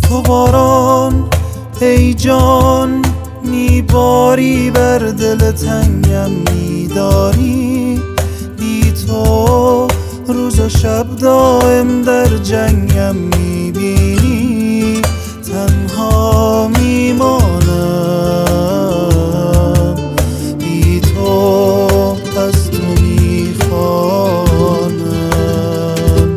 تو باران ای جان میباری بر دل تنگم، میداری بی تو روز و شب دائم در جنگم، میبینی تنها میمانم، بی تو از تو میخوانم.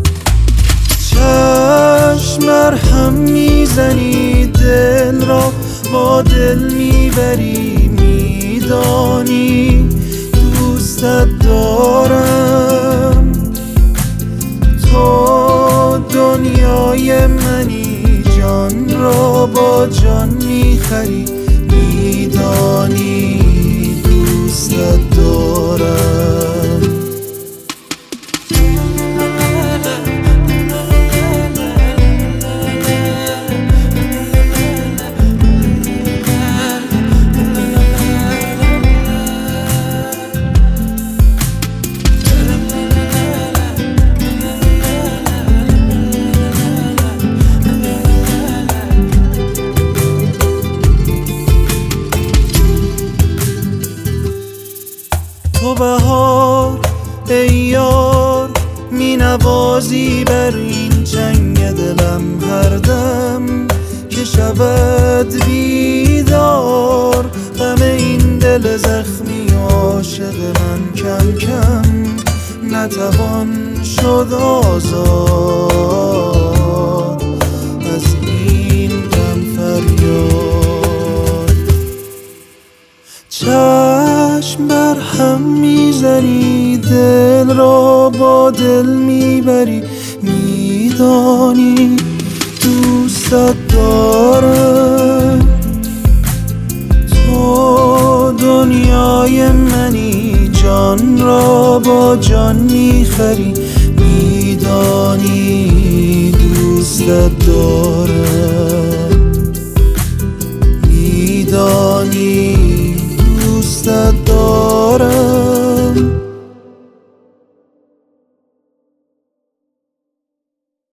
چشم مرهم میزنی دل را با دل میبری، میدانی دوستت دارم، تو دنیای منی، جان را با جان میخری، میدانی دوستت دارم. تو بهار ای یار می نوازی بر این چنگ دلم، هر دم که شود بیدار غم این دل زخمی عاشق من کم کم نتوان شد آزاد از این غم فریاد. چشم بر هم میزنی دل را با دل میبری، میدانی دوستت دارم، تو دنیای منی، جان را با جان میخری، میدانی دوستت دارم، میدانی دوستت دارم.